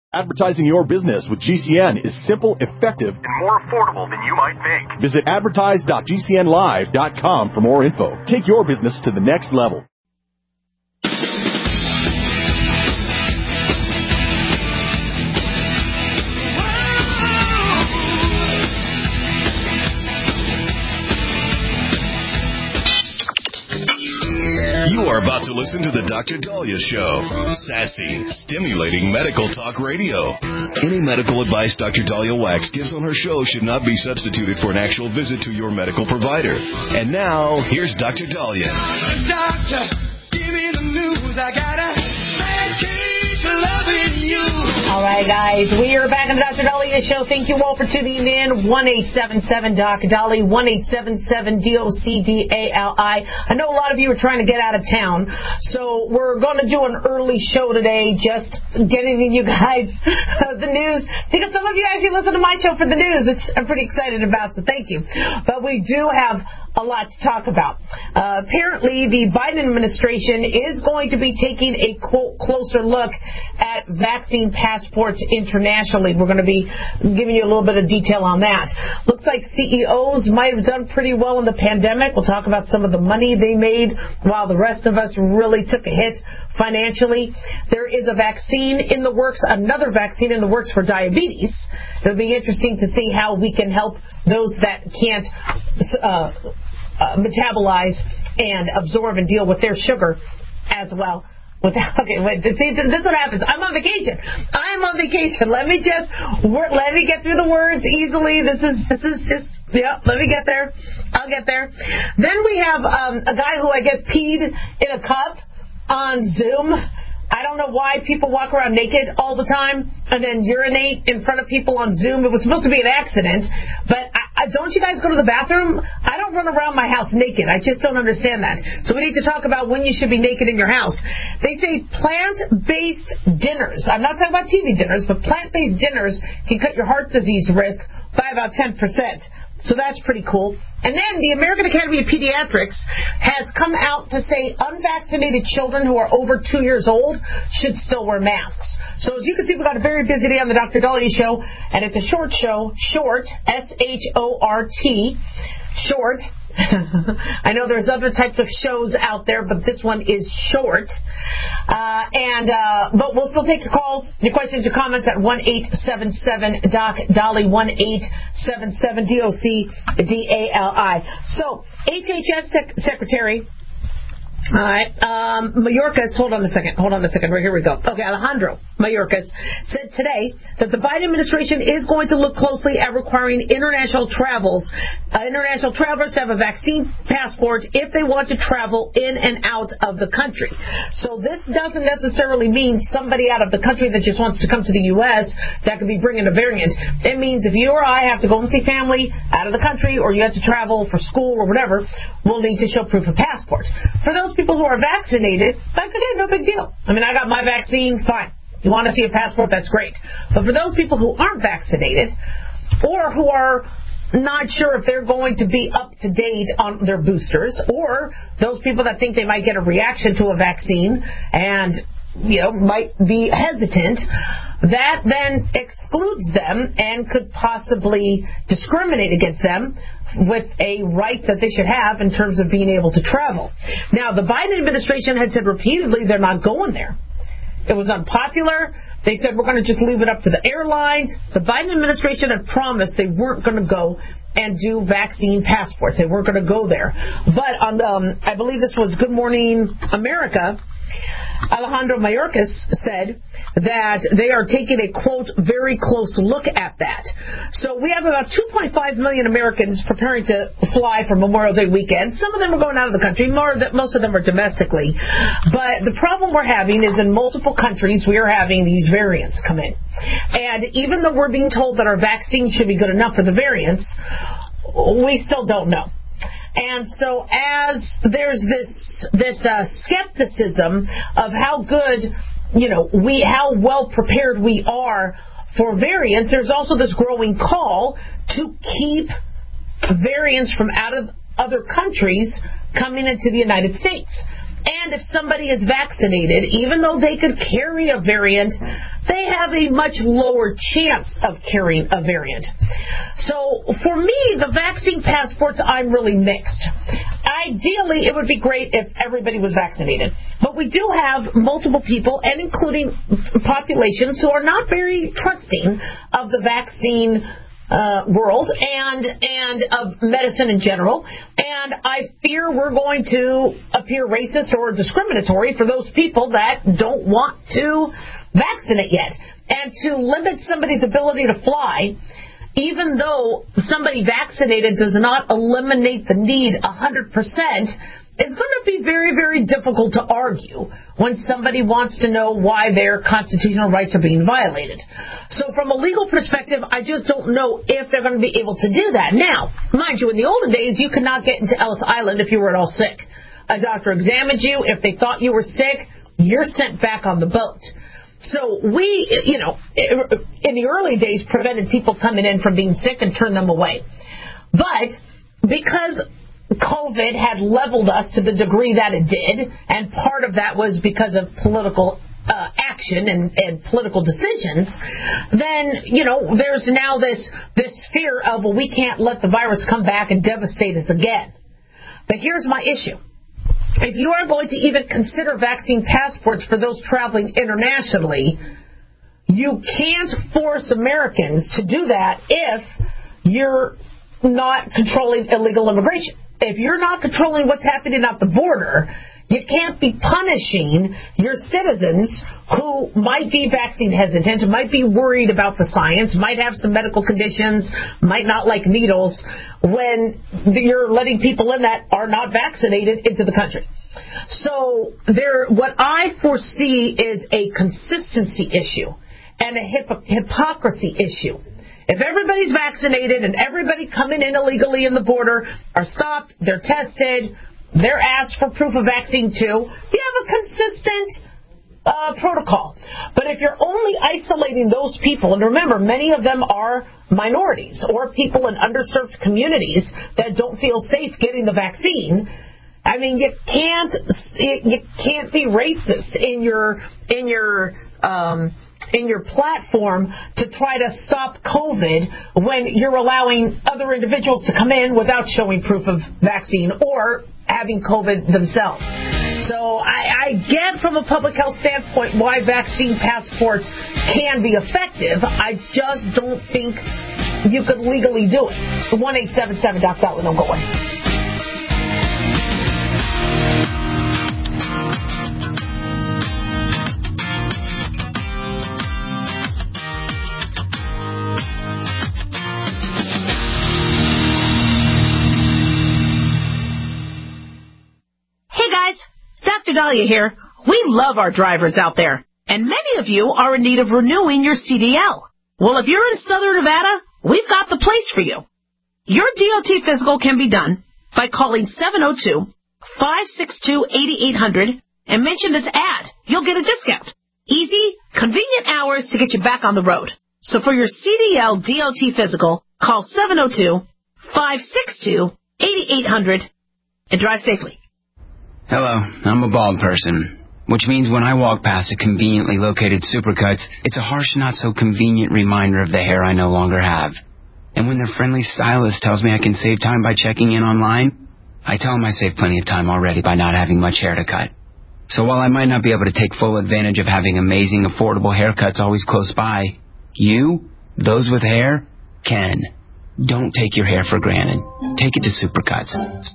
Advertising your business with GCN is simple, effective, and more affordable than you might think. Visit advertise.gcnlive.com for more info. Take your business to the next level. You are about to listen to the Dr. Dahlia Show. Sassy, stimulating medical talk radio. Any medical advice Dr. Dahlia Wax gives on her show should not be substituted for an actual visit to your medical provider. And now, here's Dr. Dahlia. Doctor, give me the news. I got a bad case of loving you. All right, guys, we are back on the Dr. Dahlia Show. Thank you all for tuning in. 1-877-DOC-DALI, 1-877-DOC-DALI. I know a lot of you are trying to get out of town, so we're going to do an early show today, just getting you guys the news, because some of you actually listen to my show for the news, which I'm pretty excited about, so thank you. But we do have a lot to talk about. Apparently, the Biden administration is going to be taking a closer look at vaccine passports internationally. We're going to be giving you a little bit of detail on that. Looks like CEOs might have done pretty well in the pandemic. We'll talk about some of the money they made while the rest of us really took a hit financially. There is a vaccine in the works, another vaccine in the works for diabetes. It'll be interesting to see how we can help those that can't metabolize and absorb and deal with their sugar as well. Okay, wait, see, this is what happens. I'm on vacation. Let me get through the words easily. This is yeah, let me get there. I'll get there. Then we have a guy who I guess peed in a cup on Zoom. I don't know why people walk around naked all the time and then urinate in front of people on Zoom. It was supposed to be an accident, but don't you guys go to the bathroom? I don't run around my house naked. I just don't understand that. So we need to talk about when you should be naked in your house. They say plant-based dinners. I'm not talking about TV dinners, but plant-based dinners can cut your heart disease risk by about 10%. So that's pretty cool. And then the American Academy of Pediatrics has come out to say unvaccinated children who are over 2 years old should still wear masks. So as you can see, we've got a very busy day on the Dr. Dahlia Show, and it's a short show, short, S-H-O-R-T, short. I know there's other types of shows out there, but this one is short. But we'll still take your calls, your questions, your comments at 1-877-DOC-DALI, 1-877-DOC-DALI. So, HHS Secretary... All right. Mayorkas, hold on a second. Right, here we go. Okay, Alejandro Mayorkas said today that the Biden administration is going to look closely at requiring international travelers to have a vaccine passport if they want to travel in and out of the country. So this doesn't necessarily mean somebody out of the country that just wants to come to the U.S. that could be bringing a variant. It means if you or I have to go and see family out of the country, or you have to travel for school or whatever, we'll need to show proof of passport. For those people who are vaccinated, that's okay, no big deal. I mean, I got my vaccine, fine. You want to see a passport, that's great. But for those people who aren't vaccinated, or who are not sure if they're going to be up to date on their boosters, or those people that think they might get a reaction to a vaccine and might be hesitant, that then excludes them and could possibly discriminate against them with a right that they should have in terms of being able to travel. Now, the Biden administration had said repeatedly they're not going there. It was unpopular. They said we're going to just leave it up to the airlines. The Biden administration had promised they weren't going to go and do vaccine passports. They weren't going to go there. But on I believe this was Good Morning America, Alejandro Mayorkas said that they are taking a, quote, very close look at that. So we have about 2.5 million Americans preparing to fly for Memorial Day weekend. Some of them are going out of the country. Most of them are domestically. But the problem we're having is in multiple countries we are having these variants come in. And even though we're being told that our vaccine should be good enough for the variants, we still don't know. And so as there's this skepticism of how good, how well prepared we are for variants, there's also this growing call to keep variants from out of other countries coming into the United States. And And if somebody is vaccinated, even though they could carry a variant, they have a much lower chance of carrying a variant. So for me, the vaccine passports, I'm really mixed. Ideally, it would be great if everybody was vaccinated. But we do have multiple people, and including populations, who are not very trusting of the vaccine world and of medicine in general, and I fear we're going to appear racist or discriminatory for those people that don't want to vaccinate yet. And to limit somebody's ability to fly, even though somebody vaccinated does not eliminate the need 100%, is going to be very, very difficult to argue when somebody wants to know why their constitutional rights are being violated. So from a legal perspective, I just don't know if they're going to be able to do that. Now, mind you, in the olden days, you could not get into Ellis Island if you were at all sick. A doctor examined you. If they thought you were sick, you're sent back on the boat. So we, in the early days, prevented people coming in from being sick and turned them away. But because COVID had leveled us to the degree that it did, and part of that was because of political action and political decisions, then, there's now this fear of, well, we can't let the virus come back and devastate us again. But here's my issue. If you are going to even consider vaccine passports for those traveling internationally, you can't force Americans to do that if you're not controlling illegal immigration. If you're not controlling what's happening at the border, you can't be punishing your citizens who might be vaccine hesitant, might be worried about the science, might have some medical conditions, might not like needles, when you're letting people in that are not vaccinated into the country. So what I foresee is a consistency issue and a hypocrisy issue. If everybody's vaccinated and everybody coming in illegally in the border are stopped, they're tested, they're asked for proof of vaccine too, you have a consistent protocol. But if you're only isolating those people, and remember, many of them are minorities or people in underserved communities that don't feel safe getting the vaccine, I mean, you can't be racist in your platform to try to stop COVID when you're allowing other individuals to come in without showing proof of vaccine or having COVID themselves. So I get from a public health standpoint why vaccine passports can be effective. I just don't think you could legally do it. 1-877-DOC-DOT, don't go away. Dr. Dahlia here. We love our drivers out there, and many of you are in need of renewing your CDL. Well, if you're in Southern Nevada, we've got the place for you. Your DOT physical can be done by calling 702-562-8800 and mention this ad. You'll get a discount. Easy, convenient hours to get you back on the road. So for your CDL DOT physical, call 702-562-8800 and drive safely. Hello, I'm a bald person, which means when I walk past a conveniently located Supercuts, it's a harsh, not-so-convenient reminder of the hair I no longer have. And when their friendly stylist tells me I can save time by checking in online, I tell them I saved plenty of time already by not having much hair to cut. So while I might not be able to take full advantage of having amazing, affordable haircuts always close by, you, those with hair, can. Don't take your hair for granted. Take it to Supercuts.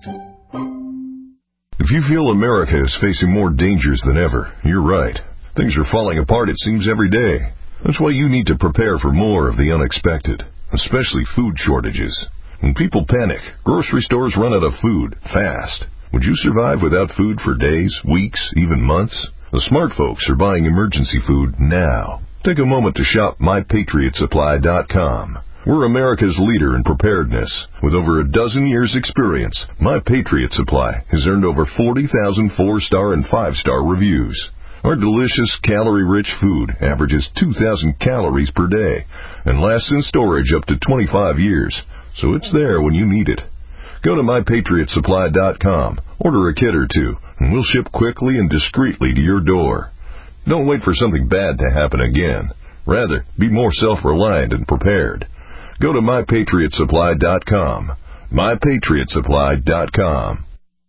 If you feel America is facing more dangers than ever, you're right. Things are falling apart, it seems, every day. That's why you need to prepare for more of the unexpected, especially food shortages. When people panic, grocery stores run out of food fast. Would you survive without food for days, weeks, even months? The smart folks are buying emergency food now. Take a moment to shop MyPatriotSupply.com. We're America's leader in preparedness. With over a dozen years' experience, My Patriot Supply has earned over 40,000 4-star and 5-star reviews. Our delicious, calorie-rich food averages 2,000 calories per day and lasts in storage up to 25 years, so it's there when you need it. Go to MyPatriotSupply.com, order a kit or two, and we'll ship quickly and discreetly to your door. Don't wait for something bad to happen again. Rather, be more self-reliant and prepared. Go to MyPatriotSupply.com. MyPatriotSupply.com.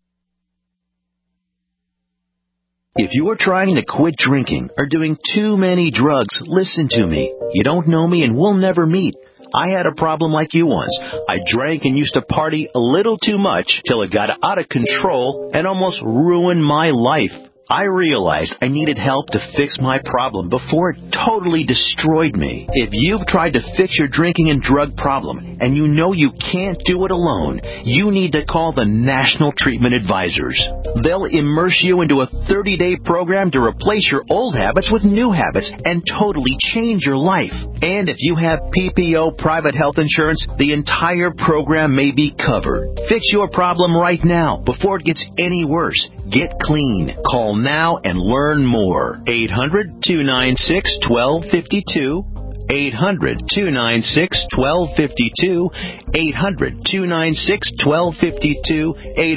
If you are trying to quit drinking or doing too many drugs, listen to me. You don't know me and we'll never meet. I had a problem like you once. I drank and used to party a little too much till it got out of control and almost ruined my life. I realized I needed help to fix my problem before it totally destroyed me. If you've tried to fix your drinking and drug problem and you know you can't do it alone, you need to call the National Treatment Advisors. They'll immerse you into a 30-day program to replace your old habits with new habits and totally change your life. And if you have PPO private health insurance, the entire program may be covered. Fix your problem right now before it gets any worse. Get clean. Call now and learn more. 800-296-1252. 800-296-1252. 800-296-1252.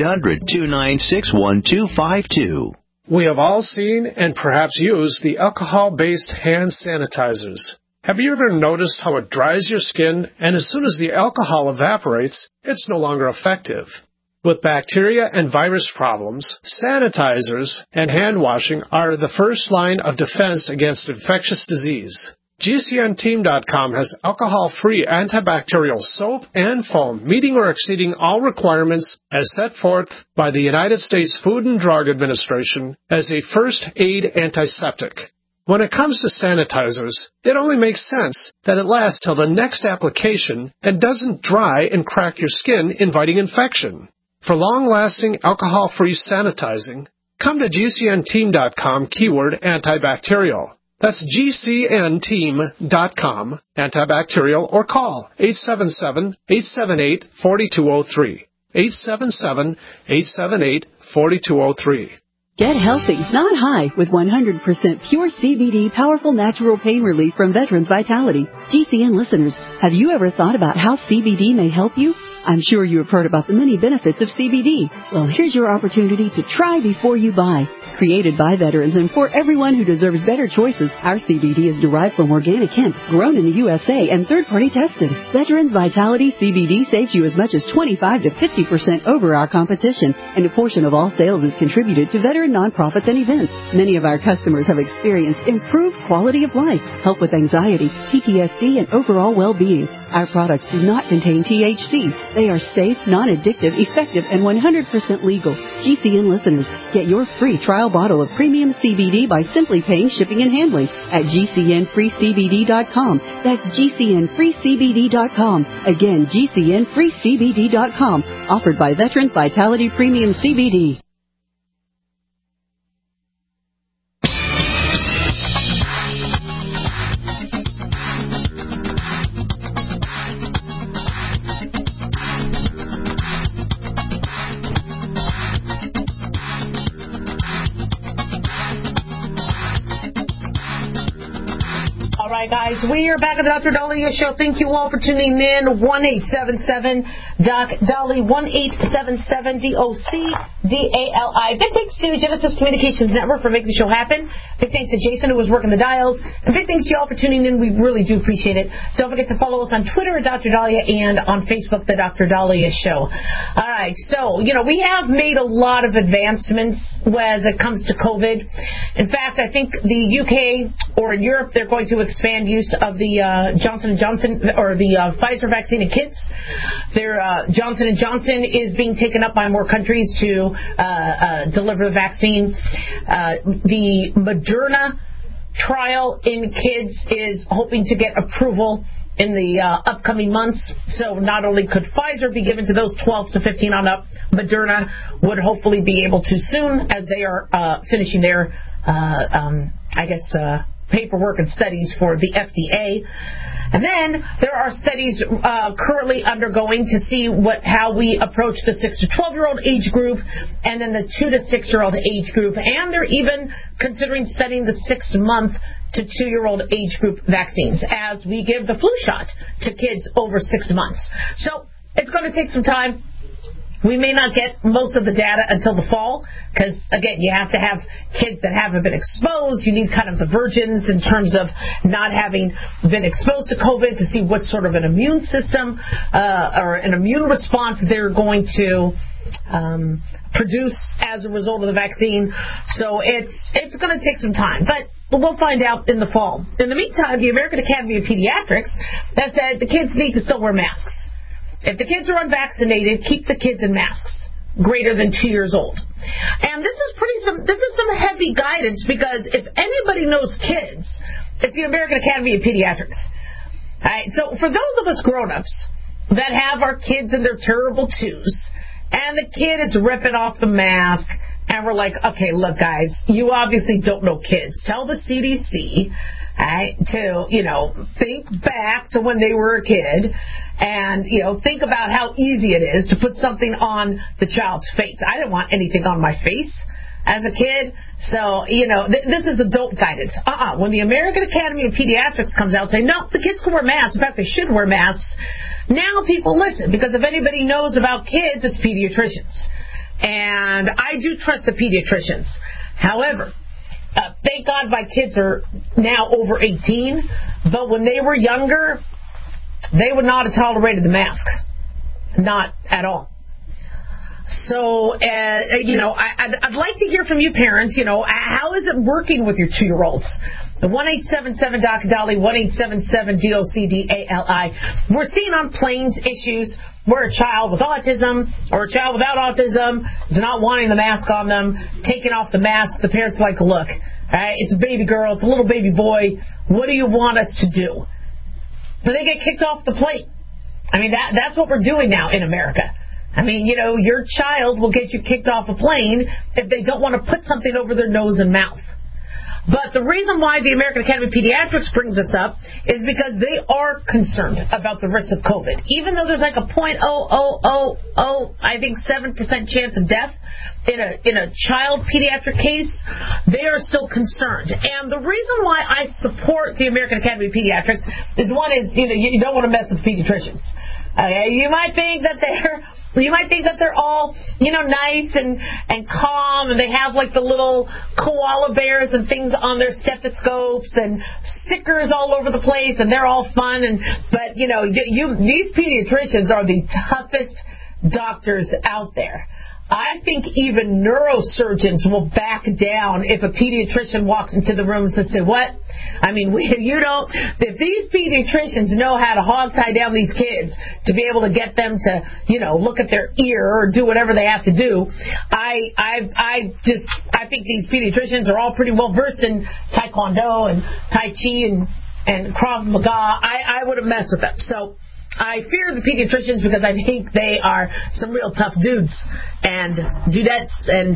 800-296-1252. We have all seen and perhaps used the alcohol-based hand sanitizers. Have you ever noticed how it dries your skin, and as soon as the alcohol evaporates, it's no longer effective? With bacteria and virus problems, sanitizers and hand washing are the first line of defense against infectious disease. GCNteam.com has alcohol-free antibacterial soap and foam meeting or exceeding all requirements as set forth by the United States Food and Drug Administration as a first aid antiseptic. When it comes to sanitizers, it only makes sense that it lasts till the next application and doesn't dry and crack your skin, inviting infection. For long-lasting alcohol-free sanitizing, come to GCNteam.com keyword antibacterial. That's GCNteam.com antibacterial or call 877-878-4203. 877-878-4203. Get healthy, not high, with 100% pure CBD powerful natural pain relief from Veterans Vitality. GCN listeners, have you ever thought about how CBD may help you? I'm sure you have heard about the many benefits of CBD. Well, here's your opportunity to try before you buy. Created by veterans and for everyone who deserves better choices, our CBD is derived from organic hemp, grown in the USA, and third-party tested. Veterans Vitality CBD saves you as much as 25 to 50% over our competition, and a portion of all sales is contributed to veteran nonprofits and events. Many of our customers have experienced improved quality of life, help with anxiety, PTSD, and overall well-being. Our products do not contain THC. They are safe, non-addictive, effective, and 100% legal. GCN listeners, get your free trial bottle of premium CBD by simply paying shipping and handling at GCNFreeCBD.com. That's GCNFreeCBD.com. Again, GCNFreeCBD.com. Offered by Veterans Vitality Premium CBD. All right, guys, we are back at the Dr. Dahlia Show. Thank you all for tuning in. 1-877-DOC-DALI, 1-877-DOC-DALI. Big thanks to Genesis Communications Network for making the show happen. Big thanks to Jason, who was working the dials. And big thanks to you all for tuning in. We really do appreciate it. Don't forget to follow us on Twitter at Dr. Dahlia and on Facebook, The Dr. Dahlia Show. All right, so, we have made a lot of advancements as it comes to COVID. In fact, I think the UK or in Europe, they're going to expand use of the Johnson & Johnson or the Pfizer vaccine in kids. Their Johnson & Johnson is being taken up by more countries to deliver the vaccine. The Moderna trial in kids is hoping to get approval in the upcoming months. So not only could Pfizer be given to those 12 to 15 on up, Moderna would hopefully be able to soon as they are finishing their, paperwork and studies for the FDA. And then there are studies currently undergoing to see how we approach the 6 to 12-year-old age group and then the 2 to 6-year-old age group. And they're even considering studying the 6-month to 2-year-old age group vaccines as we give the flu shot to kids over 6 months. So it's going to take some time. We may not get most of the data until the fall because, again, you have to have kids that haven't been exposed. You need kind of the virgins in terms of not having been exposed to COVID to see what sort of an immune system or an immune response they're going to produce as a result of the vaccine. So it's going to take some time, but we'll find out in the fall. In the meantime, the American Academy of Pediatrics has said the kids need to still wear masks. If the kids are unvaccinated, keep the kids in masks greater than 2 years old. And this is some heavy guidance because if anybody knows kids, it's the American Academy of Pediatrics. All right, so for those of us grown-ups that have our kids in their terrible twos, and the kid is ripping off the mask, and we're like, okay, look, guys, you obviously don't know kids. Tell the CDC to, think back to when they were a kid and, think about how easy it is to put something on the child's face. I didn't want anything on my face as a kid. So, this is adult guidance. When the American Academy of Pediatrics comes out saying, no, the kids can wear masks. In fact, they should wear masks. Now people listen because if anybody knows about kids, it's pediatricians. And I do trust the pediatricians. However, thank God my kids are now over 18, but when they were younger, they would not have tolerated the mask. Not at all. So, I'd like to hear from you parents, how is it working with your 2-year-olds? 1-877-DOC-DOLLY, 1-877-DOC-DALI. We're seeing on planes issues where a child with autism or a child without autism is not wanting the mask on them, taking off the mask. The parents are like, look, it's a baby girl, it's a little baby boy. What do you want us to do? So they get kicked off the plane. I mean, that's what we're doing now in America. I mean, your child will get you kicked off a plane if they don't want to put something over their nose and mouth. But the reason why the American Academy of Pediatrics brings this up is because they are concerned about the risk of COVID. Even though there's like a 0.0007% chance of death in a child pediatric case, they are still concerned. And the reason why I support the American Academy of Pediatrics is one is, you don't want to mess with pediatricians. You might think that they're all, nice and calm, and they have like the little koala bears and things on their stethoscopes and stickers all over the place, and they're all fun. But these pediatricians are the toughest doctors out there. I think even neurosurgeons will back down if a pediatrician walks into the room and says, say, what? I mean, if these pediatricians know how to hog tie down these kids to be able to get them to, look at their ear or do whatever they have to do, I think these pediatricians are all pretty well versed in Taekwondo and Tai Chi and Krav Maga. I wouldn't mess with them. So I fear the pediatricians because I think they are some real tough dudes and dudettes and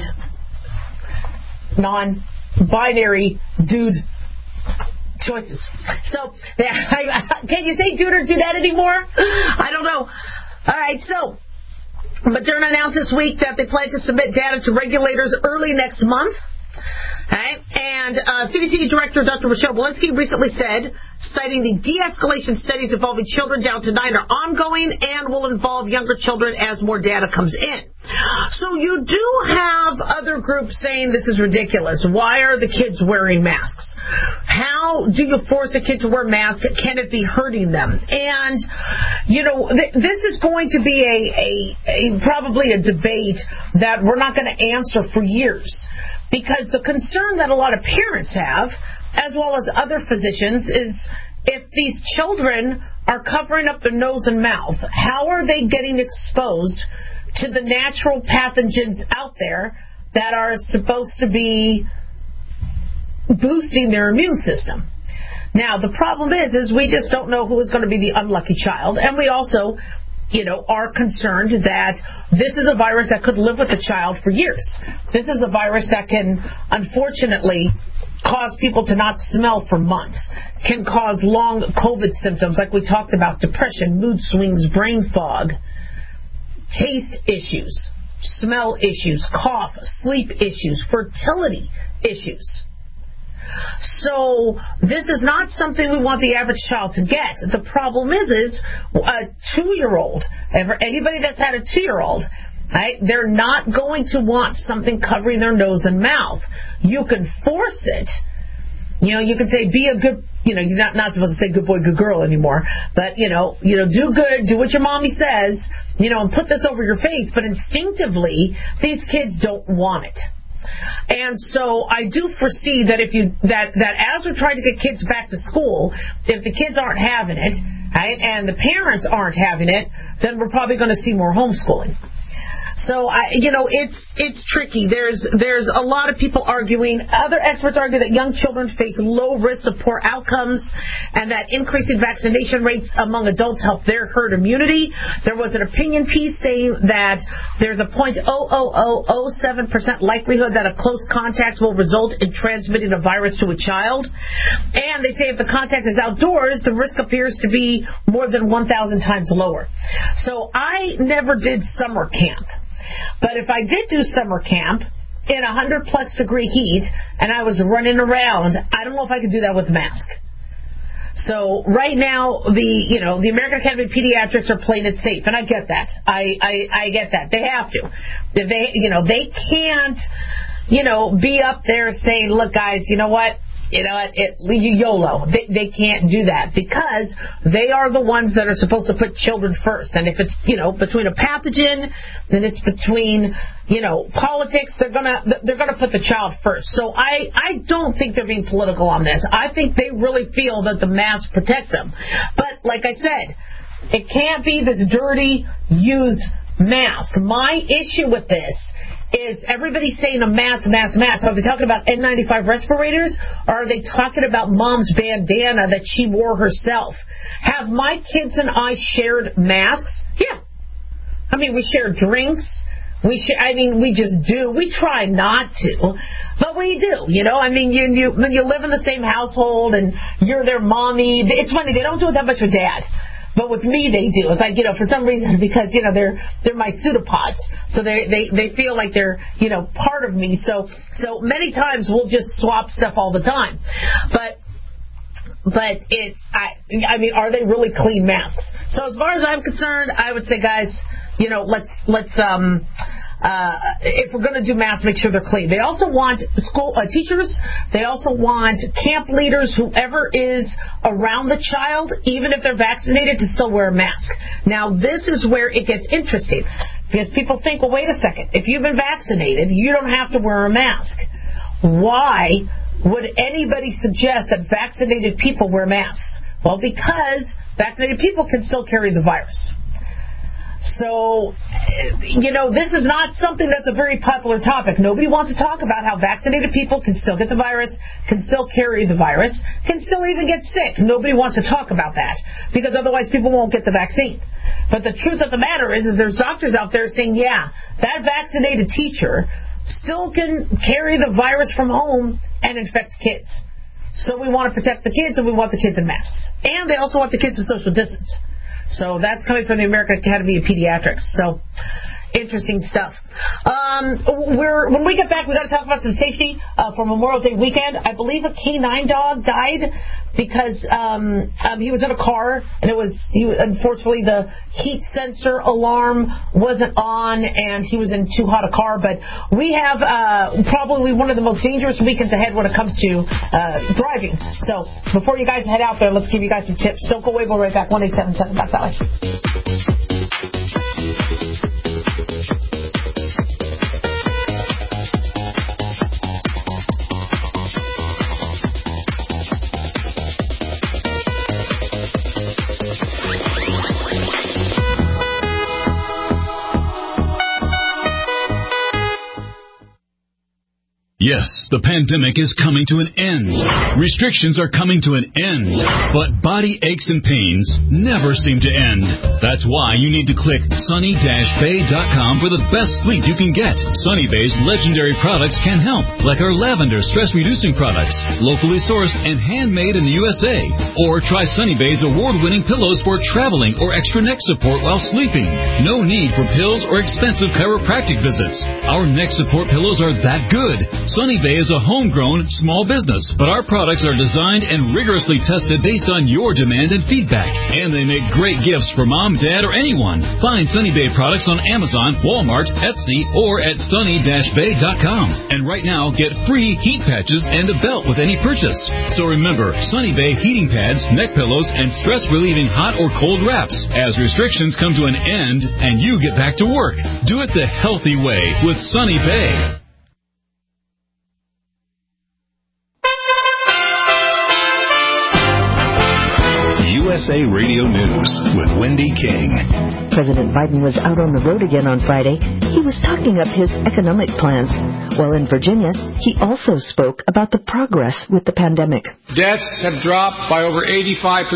non-binary dude choices. So, can you say dude or dudette anymore? I don't know. All right, so Moderna announced this week that they plan to submit data to regulators early next month. Okay. And CDC Director Dr. Rochelle Walensky recently said, citing the de-escalation studies involving children down to 9 are ongoing and will involve younger children as more data comes in. So you do have other groups saying this is ridiculous. Why are the kids wearing masks? How do you force a kid to wear a mask? Can it be hurting them? And, this is going to be probably a debate that we're not going to answer for years. Because the concern that a lot of parents have, as well as other physicians, is if these children are covering up their nose and mouth, how are they getting exposed to the natural pathogens out there that are supposed to be boosting their immune system? Now, the problem is we just don't know who is going to be the unlucky child, and we also are concerned that this is a virus that could live with a child for years. This is a virus that can, unfortunately, cause people to not smell for months, can cause long COVID symptoms like we talked about, depression, mood swings, brain fog, taste issues, smell issues, cough, sleep issues, fertility issues. So this is not something we want the average child to get. The problem is a 2-year-old, anybody that's had a 2-year-old, Right? They're not going to want something covering their nose and mouth. You can force it. You can say, be a good, you're not supposed to say good boy, good girl anymore, but, do good, do what your mommy says, and put this over your face, but instinctively, these kids don't want it. And so I do foresee that that as we're trying to get kids back to school, if the kids aren't having it, right, and the parents aren't having it, then we're probably going to see more homeschooling. So, it's tricky. There's a lot of people arguing. Other experts argue that young children face low risks of poor outcomes and that increasing vaccination rates among adults help their herd immunity. There was an opinion piece saying that there's a 0.00007% likelihood that a close contact will result in transmitting a virus to a child. And they say if the contact is outdoors, the risk appears to be more than 1,000 times lower. So I never did summer camp. But if I did do summer camp in 100-plus degree heat and I was running around, I don't know if I could do that with a mask. So right now, the American Academy of Pediatrics are playing it safe, and I get that. I get that. They have to. If they can't, be up there saying, look, guys, you know what? YOLO. They can't do that because they are the ones that are supposed to put children first. And if it's, between a pathogen, then it's between, politics, they're gonna put the child first. So I don't think they're being political on this. I think they really feel that the masks protect them. But like I said, it can't be this dirty, used mask. My issue with this is everybody saying a mask. Are they talking about N95 respirators, or are they talking about mom's bandana that she wore herself? Have my kids and I shared masks? Yeah. I mean, we share drinks. We just do. We try not to, but we do. When you live in the same household and you're their mommy, it's funny, they don't do it that much with dad. But with me, they do. It's like, for some reason, because, they're my pseudopods. So they feel like they're, part of me. So many times we'll just swap stuff all the time. But it's, are they really clean masks? So as far as I'm concerned, I would say, guys, let's if we're going to do masks, make sure they're clean. They also want school teachers. They also want camp leaders, whoever is around the child, even if they're vaccinated, to still wear a mask. Now, this is where it gets interesting, because people think, well, wait a second. If you've been vaccinated, you don't have to wear a mask. Why would anybody suggest that vaccinated people wear masks? Well, because vaccinated people can still carry the virus. So, this is not something that's a very popular topic. Nobody wants to talk about how vaccinated people can still get the virus, can still carry the virus, can still even get sick. Nobody wants to talk about that, because otherwise people won't get the vaccine. But the truth of the matter is there's doctors out there saying, yeah, that vaccinated teacher still can carry the virus from home and infect kids. So we want to protect the kids, and we want the kids in masks. And they also want the kids to social distance. So that's coming from the American Academy of Pediatrics. So interesting stuff. When we get back, we got to talk about some safety for Memorial Day weekend. I believe a canine dog died because he was in a car, and unfortunately the heat sensor alarm wasn't on, and he was in too hot a car. But we have probably one of the most dangerous weekends ahead when it comes to driving. So before you guys head out there, let's give you guys some tips. Don't go away. We'll be right back. 1-877 Doc Valley. Yes, the pandemic is coming to an end. Restrictions are coming to an end. But body aches and pains never seem to end. That's why you need to click sunny-bay.com for the best sleep you can get. Sunny Bay's legendary products can help, like our lavender stress-reducing products, locally sourced and handmade in the USA. Or try Sunny Bay's award-winning pillows for traveling or extra neck support while sleeping. No need for pills or expensive chiropractic visits. Our neck support pillows are that good. Sunny Bay is a homegrown small business, but our products are designed and rigorously tested based on your demand and feedback. And they make great gifts for mom, dad, or anyone. Find Sunny Bay products on Amazon, Walmart, Etsy, or at sunny-bay.com. And right now, get free heat patches and a belt with any purchase. So remember, Sunny Bay heating pads, neck pillows, and stress-relieving hot or cold wraps as restrictions come to an end and you get back to work. Do it the healthy way with Sunny Bay. USA Radio News with Wendy King. President Biden was out on the road again on Friday. He was talking up his economic plans. While in Virginia, he also spoke about the progress with the pandemic. Deaths have dropped by over 85%.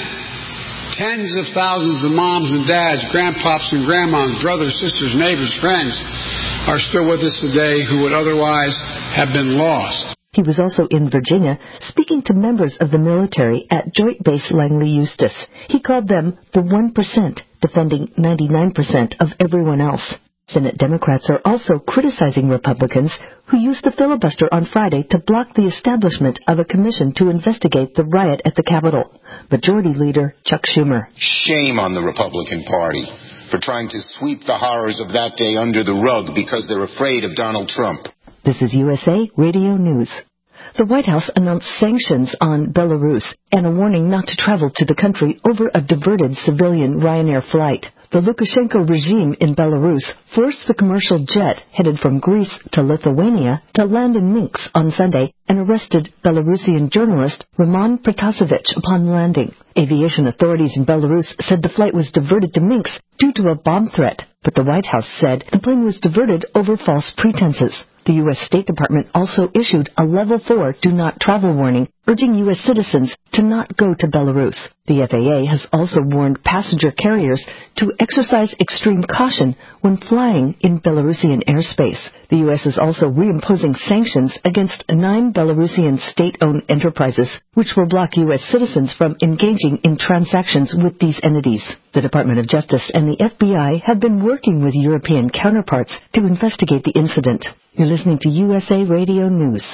Tens of thousands of moms and dads, grandpops and grandmas, brothers, sisters, neighbors, friends are still with us today who would otherwise have been lost. He was also in Virginia, speaking to members of the military at Joint Base Langley Eustis. He called them the 1%, defending 99% of everyone else. Senate Democrats are also criticizing Republicans who used the filibuster on Friday to block the establishment of a commission to investigate the riot at the Capitol. Majority Leader Chuck Schumer. Shame on the Republican Party for trying to sweep the horrors of that day under the rug because they're afraid of Donald Trump. This is USA Radio News. The White House announced sanctions on Belarus and a warning not to travel to the country over a diverted civilian Ryanair flight. The Lukashenko regime in Belarus forced the commercial jet headed from Greece to Lithuania to land in Minsk on Sunday and arrested Belarusian journalist Roman Protasevich upon landing. Aviation authorities in Belarus said the flight was diverted to Minsk due to a bomb threat, but the White House said the plane was diverted over false pretenses. The U.S. State Department also issued a Level 4 do not travel warning, urging U.S. citizens to not go to Belarus. The FAA has also warned passenger carriers to exercise extreme caution when flying in Belarusian airspace. The U.S. is also reimposing sanctions against 9 Belarusian state-owned enterprises, which will block U.S. citizens from engaging in transactions with these entities. The Department of Justice and the FBI have been working with European counterparts to investigate the incident. You're listening to USA Radio News.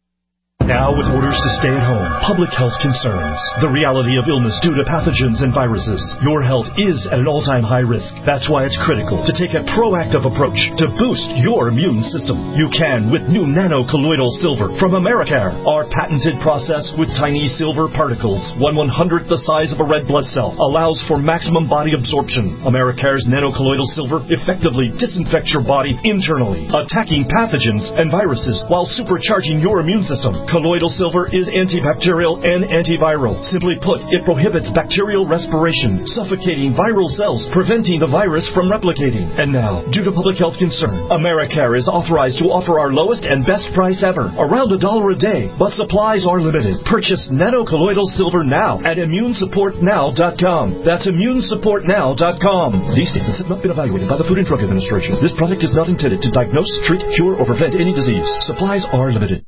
Now, with orders to stay at home, public health concerns, the reality of illness due to pathogens and viruses, your health is at an all-time high risk. That's why it's critical to take a proactive approach to boost your immune system. You can with new nano-colloidal silver from Americare. Our patented process with tiny silver particles, 1/100th the size of a red blood cell, allows for maximum body absorption. Americare's nano-colloidal silver effectively disinfects your body internally, attacking pathogens and viruses while supercharging your immune system. Colloidal silver is antibacterial and antiviral. Simply put, it prohibits bacterial respiration, suffocating viral cells, preventing the virus from replicating. And now, due to public health concern, Americare is authorized to offer our lowest and best price ever, around $1 a day, but supplies are limited. Purchase nano-colloidal silver now at immunesupportnow.com. That's immunesupportnow.com. These statements have not been evaluated by the Food and Drug Administration. This product is not intended to diagnose, treat, cure, or prevent any disease. Supplies are limited.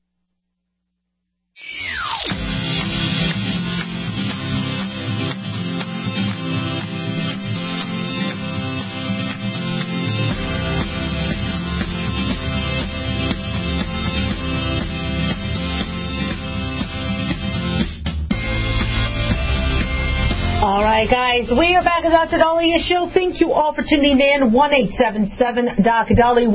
All right, guys, we are back at Dr. Dalia's show. Thank you all for tuning in. 1-877-DOC-DALI,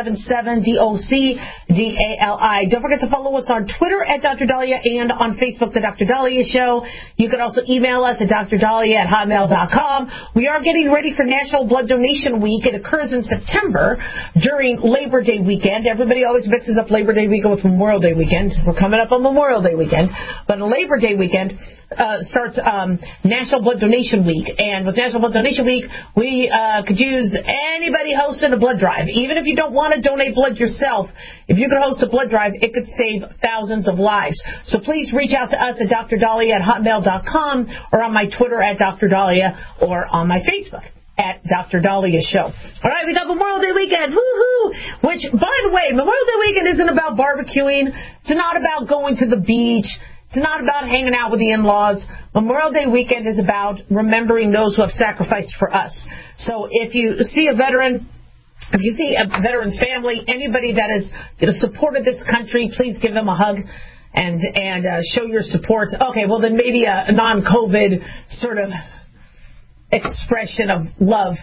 1-877-DOC-DALI. Don't forget to follow us on Twitter at Dr. Dalia and on Facebook, The Dr. Dalia Show. You can also email us at drdalia@hotmail.com. We are getting ready for National Blood Donation Week. It occurs in September during Labor Day weekend. Everybody always mixes up Labor Day weekend with Memorial Day weekend. We're coming up on Memorial Day weekend. But on Labor Day weekend starts National Blood Donation Week. And with National Blood Donation Week, we could use anybody hosting a blood drive. Even if you don't want to donate blood yourself, if you could host a blood drive, it could save thousands of lives. So please reach out to us at drdalia@hotmail.com or on my Twitter at Dr. Dalia or on my Facebook at Dr. Dalia Show. All right, we got Memorial Day weekend. Woohoo! Which, by the way, Memorial Day weekend isn't about barbecuing. It's not about going to the beach. It's not about hanging out with the in-laws. Memorial Day weekend is about remembering those who have sacrificed for us. So if you see a veteran, If you see a veteran's family, anybody that has supported this country, please give them a hug and show your support. Okay, well then maybe a non-COVID sort of expression of love.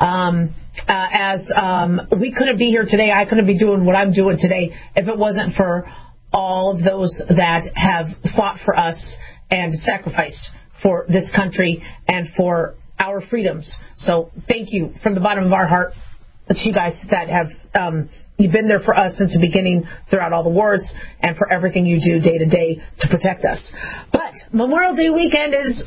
We couldn't be here today. I couldn't be doing what I'm doing today if it wasn't for all of those that have fought for us and sacrificed for this country and for our freedoms. So thank you from the bottom of our heart to you guys that have you've been there for us since the beginning throughout all the wars and for everything you do day to day to protect us. But Memorial Day weekend is,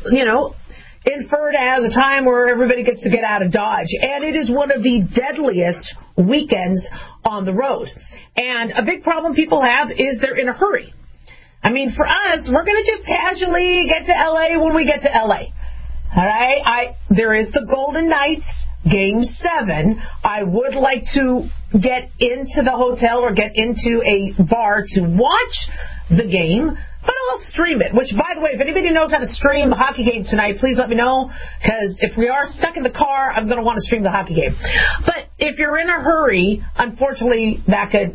inferred as a time where everybody gets to get out of Dodge. And it is one of the deadliest weekends on the road. And a big problem people have is they're in a hurry. I mean, for us, we're going to just casually get to L.A. when we get to L.A. All right? There is the Golden Knights Game 7. I would like to get into the hotel or get into a bar to watch the game, but I'll stream it. Which, by the way, if anybody knows how to stream the hockey game tonight, please let me know, because if we are stuck in the car, I'm going to want to stream the hockey game. But if you're in a hurry, unfortunately, that could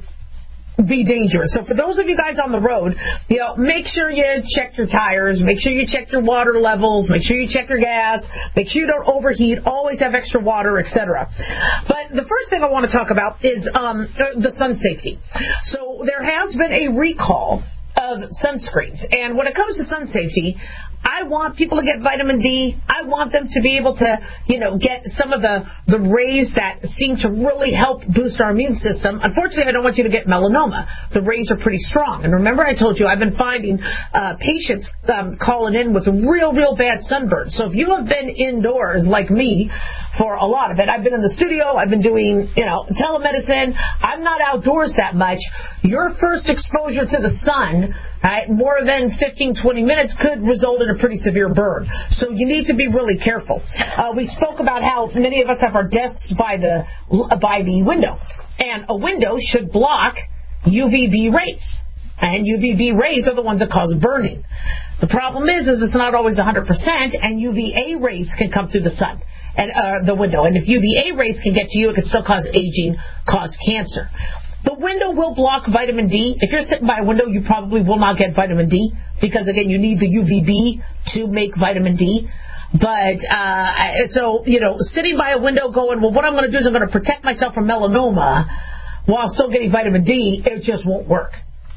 be dangerous. So for those of you guys on the road, make sure you check your tires, make sure you check your water levels, make sure you check your gas, make sure you don't overheat, always have extra water, etc. But the first thing I want to talk about is the sun safety. So there has been a recall of sunscreens, and when it comes to sun safety, I want people to get vitamin D. I want them to be able to, get some of the rays that seem to really help boost our immune system. Unfortunately, I don't want you to get melanoma. The rays are pretty strong. And remember, I told you I've been finding patients calling in with real bad sunburn. So if you have been indoors like me for a lot of it, I've been in the studio, I've been doing, telemedicine. I'm not outdoors that much. Your first exposure to the sun, right, more than 15, 20 minutes could result in a pretty severe burn. So you need to be really careful. We spoke about how many of us have our desks by the window. And a window should block UVB rays. And UVB rays are the ones that cause burning. The problem is it's not always 100%, and UVA rays can come through the sun and the window. And if UVA rays can get to you, it can still cause aging, cause cancer. The window will block vitamin D. If you're sitting by a window, you probably will not get vitamin D because, again, you need the UVB to make vitamin D. But, sitting by a window going, well, what I'm going to do is I'm going to protect myself from melanoma while still getting vitamin D, it just won't work.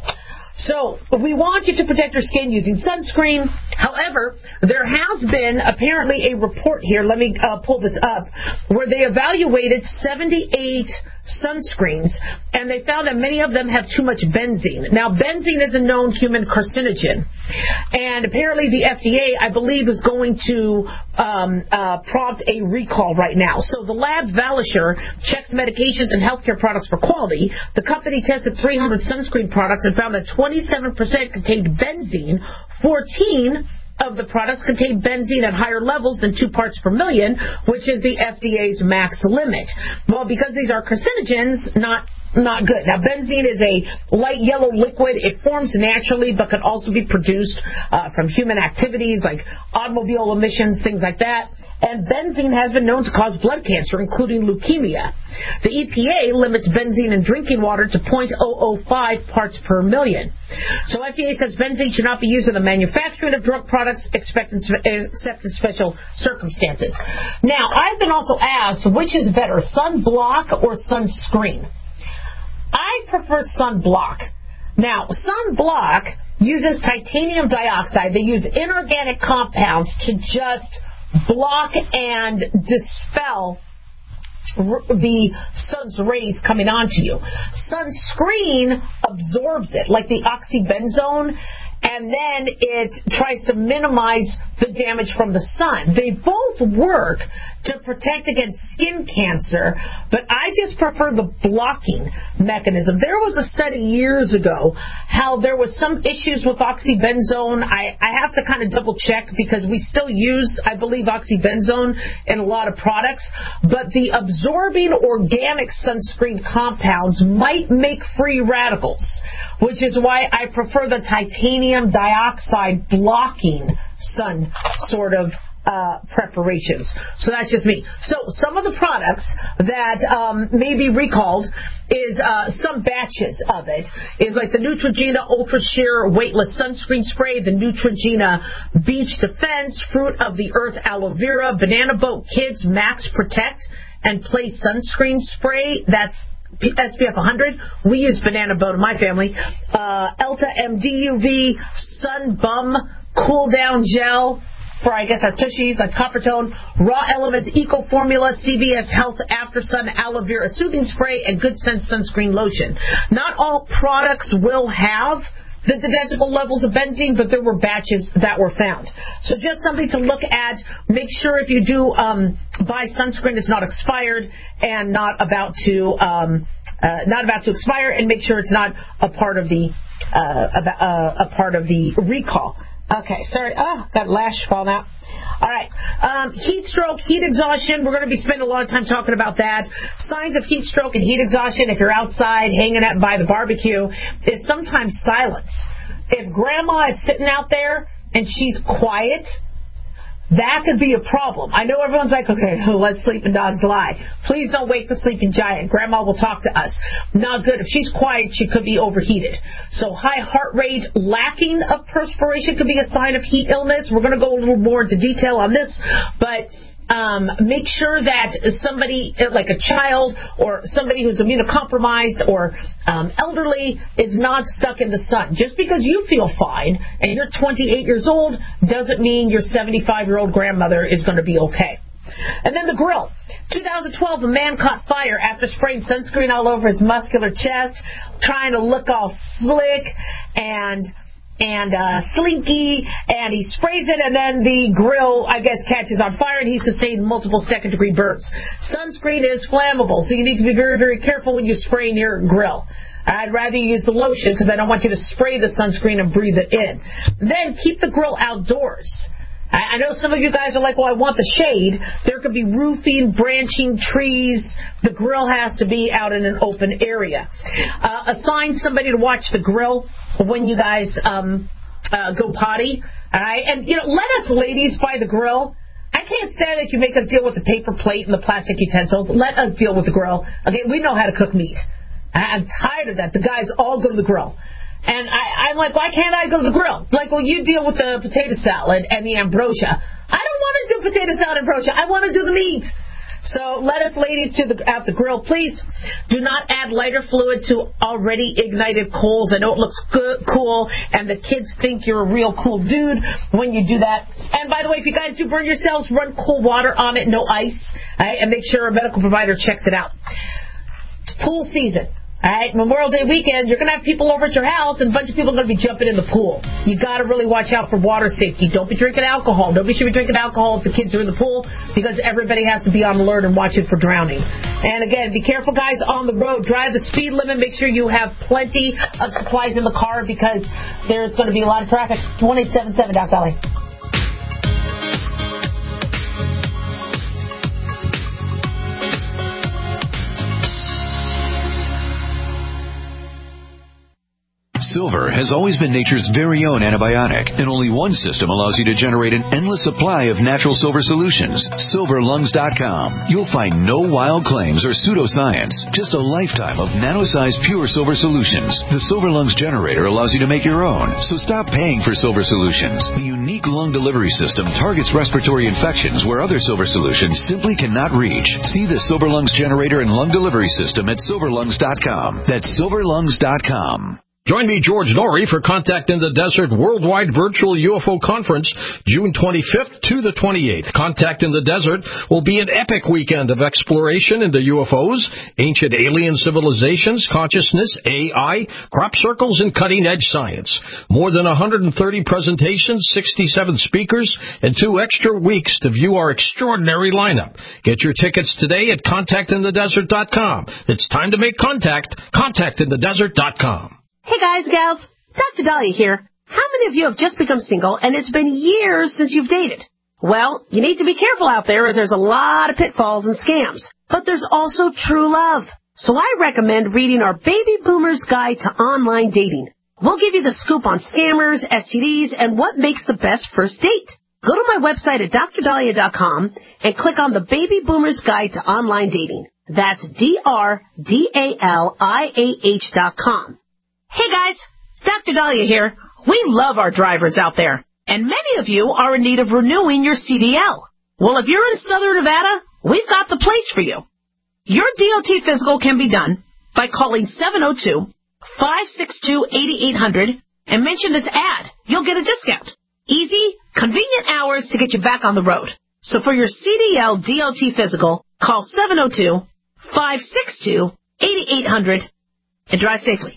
So we want you to protect your skin using sunscreen. However, there has been apparently a report here, let me pull this up, where they evaluated 78 sunscreens, and they found that many of them have too much benzene. Now, benzene is a known human carcinogen, and apparently the FDA, I believe, is going to prompt a recall right now. So the lab Valisure checks medications and healthcare products for quality. The company tested 300 sunscreen products and found that 27% contained benzene, 14 of the products contain benzene at higher levels than 2 parts per million, which is the FDA's max limit. Well, because these are carcinogens, not good. Now, benzene is a light yellow liquid. It forms naturally, but can also be produced from human activities like automobile emissions, things like that. And benzene has been known to cause blood cancer, including leukemia. The EPA limits benzene in drinking water to 0.005 parts per million. So FDA says benzene should not be used in the manufacturing of drug products except in special circumstances. Now, I've been also asked, which is better, sunblock or sunscreen? I prefer sunblock. Now, sunblock uses titanium dioxide. They use inorganic compounds to just block and dispel the sun's rays coming onto you. Sunscreen absorbs it, like the oxybenzone, and then it tries to minimize the damage from the sun. They both work to protect against skin cancer, but I just prefer the blocking mechanism. There was a study years ago how there was some issues with oxybenzone. I have to kind of double check because we still use, I believe, oxybenzone in a lot of products, but the absorbing organic sunscreen compounds might make free radicals, which is why I prefer the titanium dioxide blocking sun sort of preparations. So that's just me. So some of the products that may be recalled is some batches of it is like the Neutrogena Ultra Sheer Weightless Sunscreen Spray, the Neutrogena Beach Defense, Fruit of the Earth Aloe Vera, Banana Boat Kids Max Protect and Play Sunscreen Spray. That's SPF 100. We use Banana Boat in my family. Elta MDUV Sun Bum Cool Down Gel for, I guess, our tushies, like Coppertone, Raw Elements Eco Formula, CVS Health After Sun Aloe Vera Soothing Spray, and Good Sense Sunscreen Lotion. Not all products will have the identical levels of benzene, but there were batches that were found. So just something to look at. Make sure if you do buy sunscreen, it's not expired and not about to expire, and make sure it's not a part of the recall. Okay, sorry. Got a lash falling out. All right. Heat stroke, heat exhaustion. We're going to be spending a lot of time talking about that. Signs of heat stroke and heat exhaustion, if you're outside hanging out by the barbecue, is sometimes silence. If grandma is sitting out there and she's quiet, that could be a problem. I know everyone's like, okay, let sleeping dogs lie. Please don't wake the sleeping giant. Grandma will talk to us. Not good. If she's quiet, she could be overheated. So high heart rate, lacking of perspiration could be a sign of heat illness. We're going to go a little more into detail on this, but make sure that somebody, like a child or somebody who's immunocompromised or elderly, is not stuck in the sun. Just because you feel fine and you're 28 years old doesn't mean your 75-year-old grandmother is going to be okay. And then the grill. 2012, a man caught fire after spraying sunscreen all over his muscular chest, trying to look all slick and slinky, and he sprays it, and then the grill, I guess, catches on fire, and he sustained multiple second-degree burns. Sunscreen is flammable, so you need to be very, very careful when you spray near grill. I'd rather you use the lotion because I don't want you to spray the sunscreen and breathe it in. Then keep the grill outdoors. I know some of you guys are like, well, I want the shade. There could be roofing, branching trees. The grill has to be out in an open area. Assign somebody to watch the grill when you guys go potty. All right? And, let us ladies by the grill. I can't stand that you make us deal with the paper plate and the plastic utensils. Let us deal with the grill. Okay, we know how to cook meat. I'm tired of that. The guys all go to the grill. And I'm like, why can't I go to the grill? Like, well, you deal with the potato salad and the ambrosia. I don't want to do potato salad and ambrosia. I want to do the meat. So let us ladies at the grill. Please do not add lighter fluid to already ignited coals. I know it looks good, cool, and the kids think you're a real cool dude when you do that. And by the way, if you guys do burn yourselves, run cool water on it, no ice, right? And make sure a medical provider checks it out. It's pool season. All right, Memorial Day weekend, you're going to have people over at your house, and a bunch of people are going to be jumping in the pool. You got to really watch out for water safety. Don't be drinking alcohol. Nobody should be drinking alcohol if the kids are in the pool, because everybody has to be on alert and watching for drowning. And again, be careful, guys, on the road. Drive the speed limit. Make sure you have plenty of supplies in the car, because there's going to be a lot of traffic. 1877 Doc Dolly. Silver has always been nature's very own antibiotic, and only one system allows you to generate an endless supply of natural silver solutions. SilverLungs.com. You'll find no wild claims or pseudoscience, just a lifetime of nano-sized pure silver solutions. The Silver Lungs generator allows you to make your own, so stop paying for silver solutions. The unique lung delivery system targets respiratory infections where other silver solutions simply cannot reach. See the Silver Lungs generator and lung delivery system at SilverLungs.com. That's SilverLungs.com. Join me, George Norrie, for Contact in the Desert Worldwide Virtual UFO Conference, June 25th to the 28th. Contact in the Desert will be an epic weekend of exploration into UFOs, ancient alien civilizations, consciousness, AI, crop circles, and cutting-edge science. More than 130 presentations, 67 speakers, and 2 extra weeks to view our extraordinary lineup. Get your tickets today at contactinthedesert.com. It's time to make contact. Contactinthedesert.com. Hey guys, gals, Dr. Dahlia here. How many of you have just become single and it's been years since you've dated? Well, you need to be careful out there, as there's a lot of pitfalls and scams. But there's also true love. So I recommend reading our Baby Boomer's Guide to Online Dating. We'll give you the scoop on scammers, STDs, and what makes the best first date. Go to my website at drdahlia.com and click on the Baby Boomers Guide to Online Dating. That's DRDALIAH.com. Hey guys, it's Dr. Dahlia here. We love our drivers out there, and many of you are in need of renewing your CDL. Well, if you're in Southern Nevada, we've got the place for you. Your DOT physical can be done by calling 702-562-8800 and mention this ad. You'll get a discount. Easy, convenient hours to get you back on the road. So for your CDL DOT physical, call 702-562-8800 and drive safely.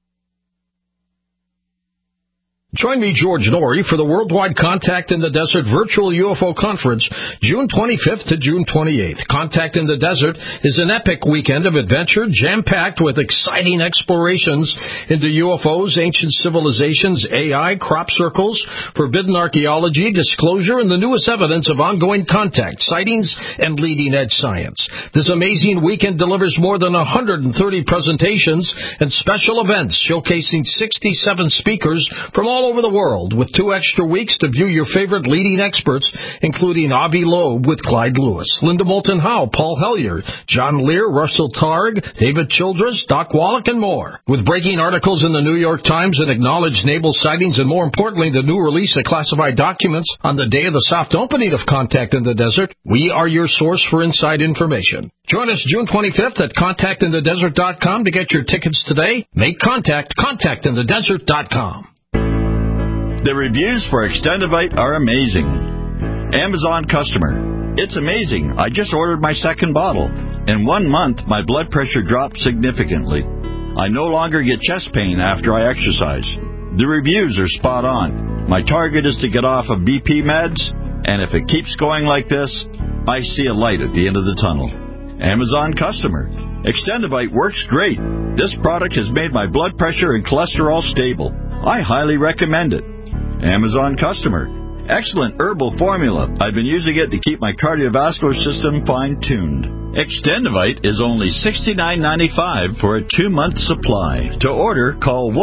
Join me, George Norrie, for the Worldwide Contact in the Desert Virtual UFO Conference, June 25th to June 28th. Contact in the Desert is an epic weekend of adventure, jam-packed with exciting explorations into UFOs, ancient civilizations, AI, crop circles, forbidden archaeology, disclosure, and the newest evidence of ongoing contact, sightings, and leading-edge science. This amazing weekend delivers more than 130 presentations and special events showcasing 67 speakers from all over the world, with 2 extra weeks to view your favorite leading experts, including Avi Loeb with Clyde Lewis, Linda Moulton Howe, Paul Hellyer, John Lear, Russell Targ, David Childress, Doc Wallach, and more. With breaking articles in the New York Times and acknowledged naval sightings, and more importantly, the new release of classified documents on the day of the soft opening of Contact in the Desert, we are your source for inside information. Join us June 25th at contactinthedesert.com to get your tickets today. Make contact, contactinthedesert.com. The reviews for Extendivite are amazing. Amazon customer. It's amazing. I just ordered my second bottle. In 1 month, my blood pressure dropped significantly. I no longer get chest pain after I exercise. The reviews are spot on. My target is to get off of BP meds, and if it keeps going like this, I see a light at the end of the tunnel. Amazon customer. Extendivite works great. This product has made my blood pressure and cholesterol stable. I highly recommend it. Amazon customer. Excellent herbal formula. I've been using it to keep my cardiovascular system fine-tuned. Extendivite is only $69.95 for a 2-month supply. To order, call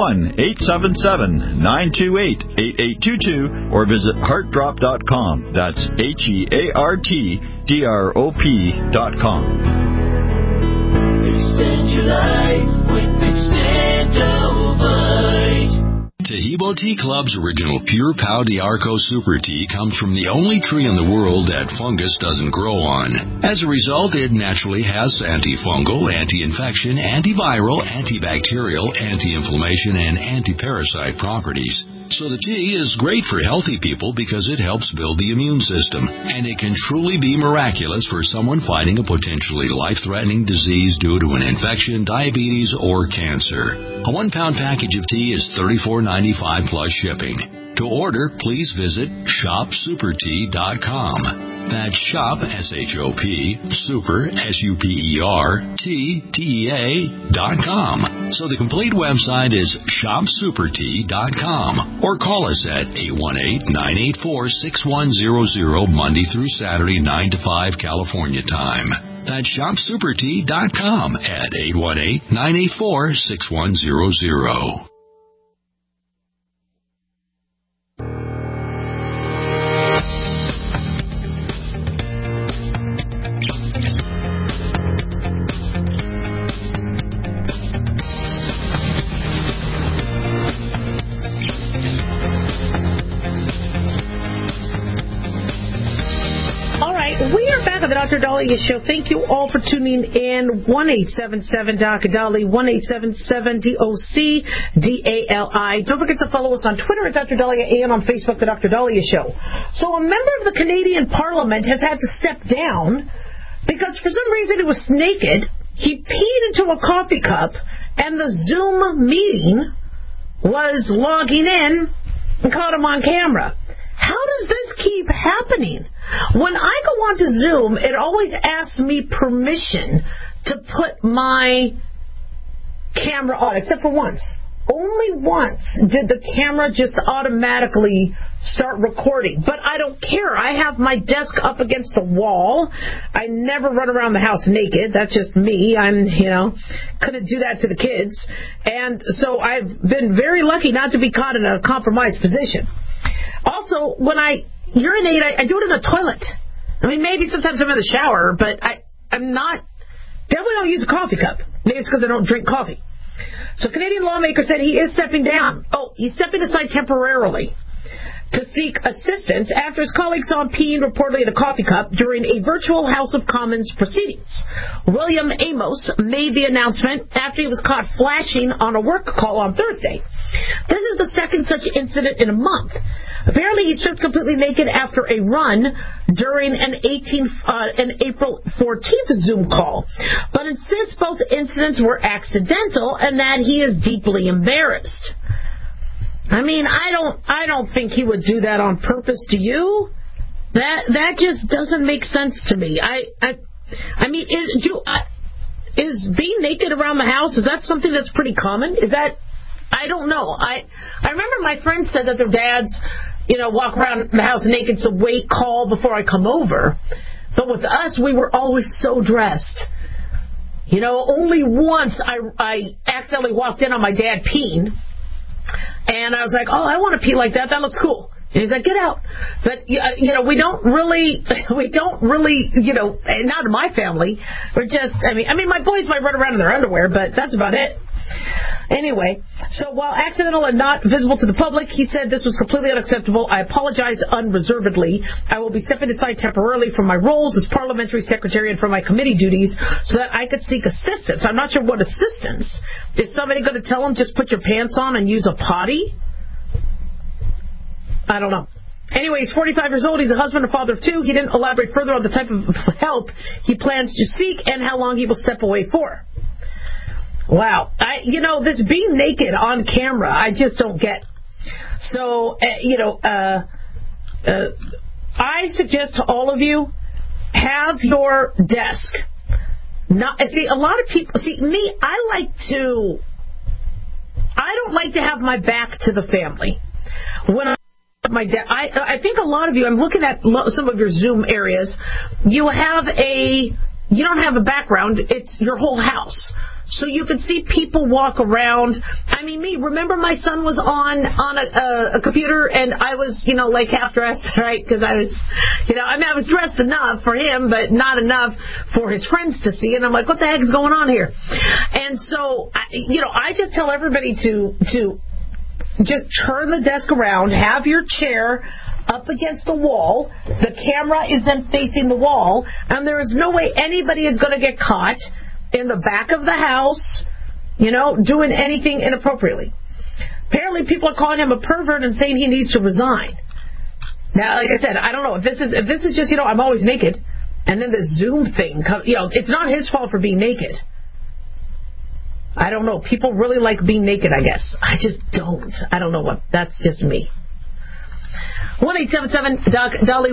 1-877-928-8822 or visit heartdrop.com. That's HEARTDROP.com. Extend your life with Extendivite. Tahibo Tea Club's original Pure Pau d'Arco Super Tea comes from the only tree in the world that fungus doesn't grow on. As a result, it naturally has antifungal, anti-infection, antiviral, antibacterial, anti-inflammation, and anti-parasite properties. So the tea is great for healthy people because it helps build the immune system, and it can truly be miraculous for someone fighting a potentially life-threatening disease due to an infection, diabetes, or cancer. A 1-pound package of tea is $34.95 plus shipping. To order, please visit shopsupertea.com. That's shop, S-H-O-P, super, S-U-P-E-R, T-T-E-A.com. So the complete website is shopsupertea.com. Or call us at 818-984-6100 Monday through Saturday, 9 to 5 California time. That's shopsupertea.com at 818-984-6100. The Dr. Dahlia Show. Thank you all for tuning in. 1-877-DOC-DALI, 1-877-DOC-DALI. Don't forget to follow us on Twitter at Dr. Dahlia and on Facebook, The Dr. Dahlia Show. So a member of the Canadian Parliament has had to step down because for some reason he was naked. He peed into a coffee cup and the Zoom meeting was logging in and caught him on camera. How does this keep happening? When I go onto Zoom, it always asks me permission to put my camera on, except for once. Only once did the camera just automatically start recording. But I don't care. I have my desk up against the wall. I never run around the house naked. That's just me. Couldn't do that to the kids. And so I've been very lucky not to be caught in a compromised position. Also, when I urinate, I do it in a toilet. I mean, maybe sometimes I'm in the shower, but I'm not, definitely don't use a coffee cup. Maybe it's because I don't drink coffee. So Canadian lawmaker said he is stepping down. Oh, he's stepping aside temporarily to seek assistance after his colleagues saw him peeing reportedly in a coffee cup during a virtual House of Commons proceedings. William Amos made the announcement after he was caught flashing on a work call on Thursday. This is the second such incident in a month. Apparently, he stripped completely naked after a run during an April 14th Zoom call, but insists both incidents were accidental and that he is deeply embarrassed. I mean, I don't think he would do that on purpose. Do you? That just doesn't make sense to me. I mean, is being naked around the house, is that something that's pretty common? Is that? I don't know. I remember my friends said that their dads, walk around the house naked, so wait, call before I come over. But with us, we were always so dressed. Only once I accidentally walked in on my dad peeing, and I was like, oh, I want to pee like that. That looks cool. And he's like, get out. But, we don't really, not in my family. We're just, I mean, my boys might run around in their underwear, but that's about it. Anyway, so while accidental and not visible to the public, he said this was completely unacceptable. I apologize unreservedly. I will be stepping aside temporarily from my roles as parliamentary secretary and from my committee duties so that I could seek assistance. I'm not sure what assistance. Is somebody going to tell him just put your pants on and use a potty? I don't know. Anyway, he's 45 years old. He's a husband and father of two. He didn't elaborate further on the type of help he plans to seek and how long he will step away for. Wow. This being naked on camera, I just don't get. So, I suggest to all of you, have your desk. A lot of people, me, I don't like to have my back to the family. When I think a lot of you, I'm looking at some of your Zoom areas, you don't have a background, it's your whole house. So you could see people walk around. I mean, remember my son was on a computer and I was, like half dressed, right? Because I was, I was dressed enough for him, but not enough for his friends to see. And I'm like, what the heck is going on here? And so, I just tell everybody to just turn the desk around, have your chair up against the wall. The camera is then facing the wall, and there is no way anybody is going to get caught in the back of the house, doing anything inappropriately. Apparently, people are calling him a pervert and saying he needs to resign. Now, like I said, I don't know if this is just I'm always naked, and then the Zoom thing. It's not his fault for being naked. I don't know. People really like being naked, I guess. I just don't. I don't know what. That's just me. 1-877-DOC-DALI,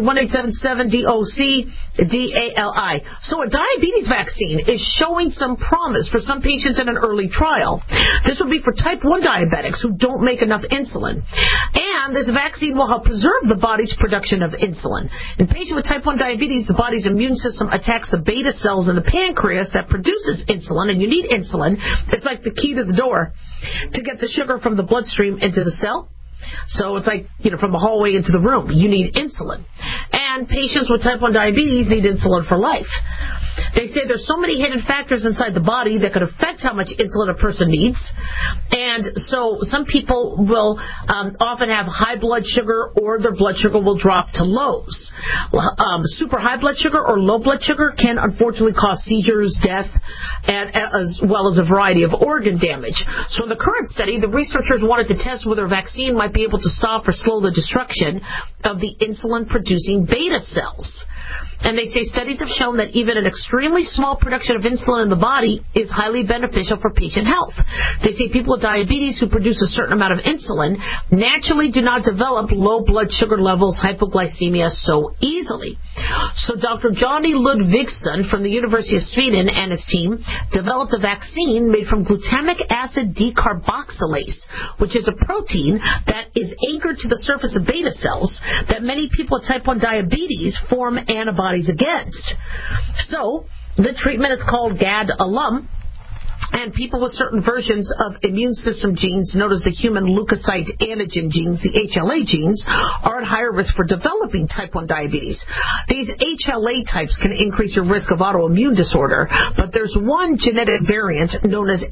1-877-DOC-DALI. So a diabetes vaccine is showing some promise for some patients in an early trial. This will be for type 1 diabetics who don't make enough insulin. And this vaccine will help preserve the body's production of insulin. In patients with type 1 diabetes, the body's immune system attacks the beta cells in the pancreas that produces insulin, and you need insulin. It's like the key to the door to get the sugar from the bloodstream into the cell. So it's like, from the hallway into the room. You need insulin. And patients with type 1 diabetes need insulin for life. They say there's so many hidden factors inside the body that could affect how much insulin a person needs. And so some people will often have high blood sugar, or their blood sugar will drop to lows. Super high blood sugar or low blood sugar can unfortunately cause seizures, death, and as well as a variety of organ damage. So in the current study, the researchers wanted to test whether a vaccine might be able to stop or slow the destruction of the insulin-producing beta cells. And they say studies have shown that even an extremely small production of insulin in the body is highly beneficial for patient health. They say people with diabetes who produce a certain amount of insulin naturally do not develop low blood sugar levels, hypoglycemia, so easily. So Dr. Johnny Ludvigsson from the University of Sweden and his team developed a vaccine made from glutamic acid decarboxylase, which is a protein that is anchored to the surface of beta cells that many people with type 1 diabetes form antibodies against. So the treatment is called GAD Alum, And people with certain versions of immune system genes, known as the human leukocyte antigen genes, the HLA genes, are at higher risk for developing type 1 diabetes. These HLA types can increase your risk of autoimmune disorder, but there's one genetic variant known as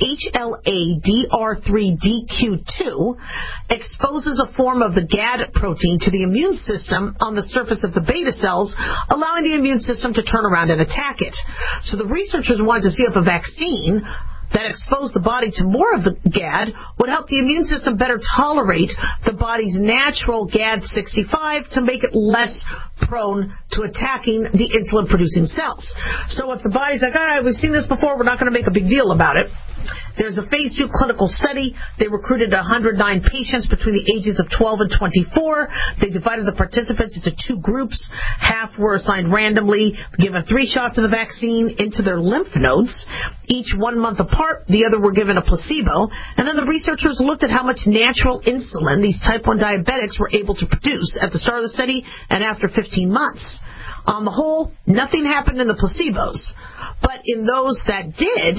HLA-DR3-DQ2 exposes a form of the GAD protein to the immune system on the surface of the beta cells, allowing the immune system to turn around and attack it. So the researchers wanted to see if a vaccine that exposed the body to more of the GAD would help the immune system better tolerate the body's natural GAD65 to make it less prone to attacking the insulin-producing cells. So if the body's like, all right, we've seen this before, we're not going to make a big deal about it. There's a phase 2 clinical study. They recruited 109 patients between the ages of 12 and 24. They divided the participants into 2 groups. Half were assigned randomly, given 3 shots of the vaccine into their lymph nodes, each 1 month apart. The other were given a placebo. And then the researchers looked at how much natural insulin these type 1 diabetics were able to produce at the start of the study and after 15 months. On the whole, nothing happened in the placebos. But in those that did,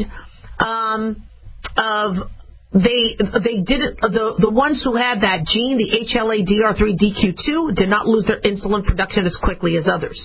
the ones who had that gene, the HLA-DR3-DQ2, did not lose their insulin production as quickly as others.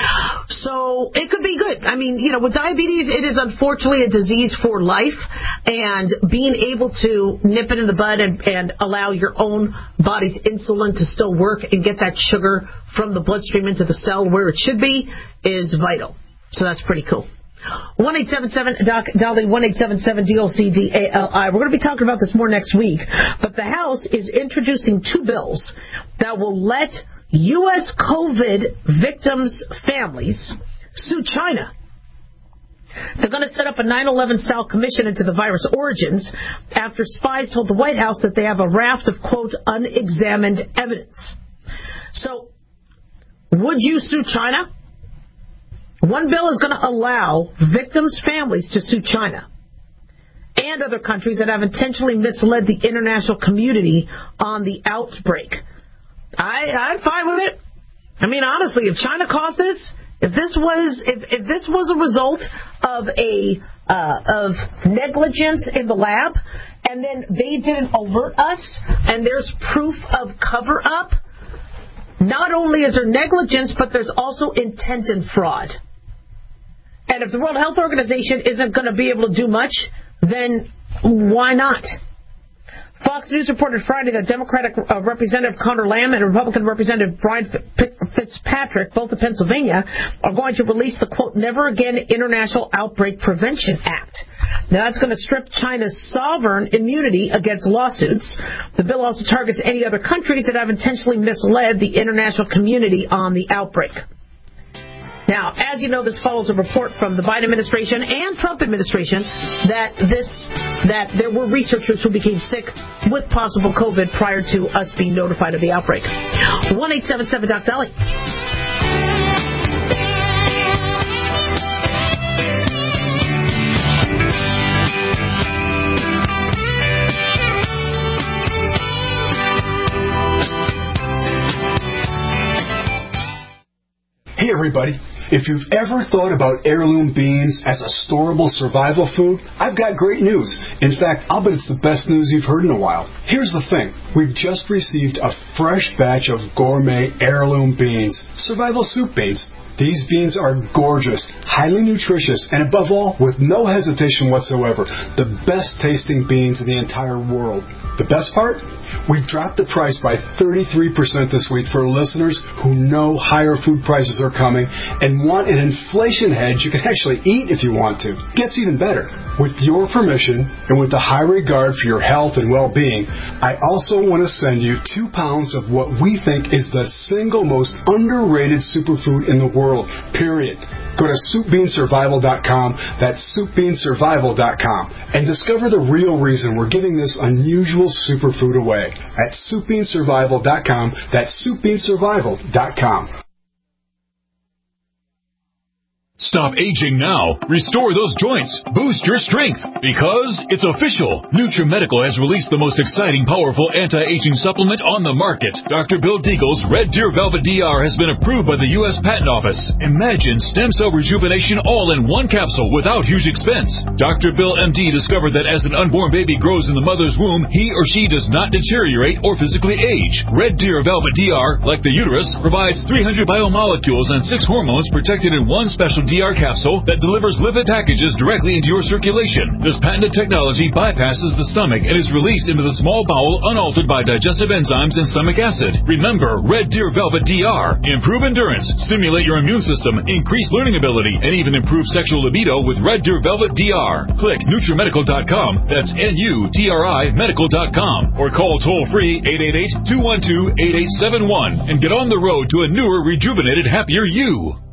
So it could be good. I mean, with diabetes, it is unfortunately a disease for life, and being able to nip it in the bud and allow your own body's insulin to still work and get that sugar from the bloodstream into the cell where it should be is vital. So that's pretty cool. 1-877-DOC-DALI, 1-877-DOC-DALI. We're going to be talking about this more next week, but the House is introducing 2 bills that will let U.S. COVID victims' families sue China. They're going to set up a 9/11-style commission into the virus origins after spies told the White House that they have a raft of, quote, unexamined evidence. So, would you sue China? One bill is going to allow victims' families to sue China and other countries that have intentionally misled the international community on the outbreak. I'm fine with it. I mean, honestly, if China caused this, if this was a result of of negligence in the lab, and then they didn't alert us, and there's proof of cover-up, not only is there negligence, but there's also intent and fraud. And if the World Health Organization isn't going to be able to do much, then why not? Fox News reported Friday that Democratic Representative Conor Lamb and Republican Representative Brian Fitzpatrick, both of Pennsylvania, are going to release the, quote, Never Again International Outbreak Prevention Act. Now, that's going to strip China's sovereign immunity against lawsuits. The bill also targets any other countries that have intentionally misled the international community on the outbreak. Now, as you know, this follows a report from the Biden administration and Trump administration that there were researchers who became sick with possible COVID prior to us being notified of the outbreak. 1-877-DOC-DOLLY. Hey, everybody. If you've ever thought about heirloom beans as a storable survival food, I've got great news. In fact, I'll bet it's the best news you've heard in a while. Here's the thing. We've just received a fresh batch of gourmet heirloom beans, survival soup beans. These beans are gorgeous, highly nutritious, and above all, with no hesitation whatsoever, the best tasting beans in the entire world. The best part? We've dropped the price by 33% this week for listeners who know higher food prices are coming and want an inflation hedge you can actually eat if you want to. Gets even better. With your permission and with a high regard for your health and well-being, I also want to send you 2 pounds of what we think is the single most underrated superfood in the world, period. Go to SoupBeanSurvival.com, that's SoupBeanSurvival.com, and discover the real reason we're giving this unusual superfood away at SoupBeanSurvival.com, that's SoupBeanSurvival.com. Stop aging now. Restore those joints. Boost your strength. Because it's official. NutriMedical has released the most exciting, powerful anti-aging supplement on the market. Dr. Bill Deagle's Red Deer Velvet DR has been approved by the U.S. Patent Office. Imagine stem cell rejuvenation all in one capsule without huge expense. Dr. Bill MD discovered that as an unborn baby grows in the mother's womb, he or she does not deteriorate or physically age. Red Deer Velvet DR, like the uterus, provides 300 biomolecules and 6 hormones protected in one special DR capsule that delivers lipid packages directly into your circulation. This patented technology bypasses the stomach and is released into the small bowel unaltered by digestive enzymes and stomach acid. Remember, Red Deer Velvet DR. Improve endurance, stimulate your immune system, increase learning ability, and even improve sexual libido with Red Deer Velvet DR. Click NutriMedical.com. That's NUTRI Medical.com. Or call toll-free 888-212-8871 and get on the road to a newer, rejuvenated, happier you.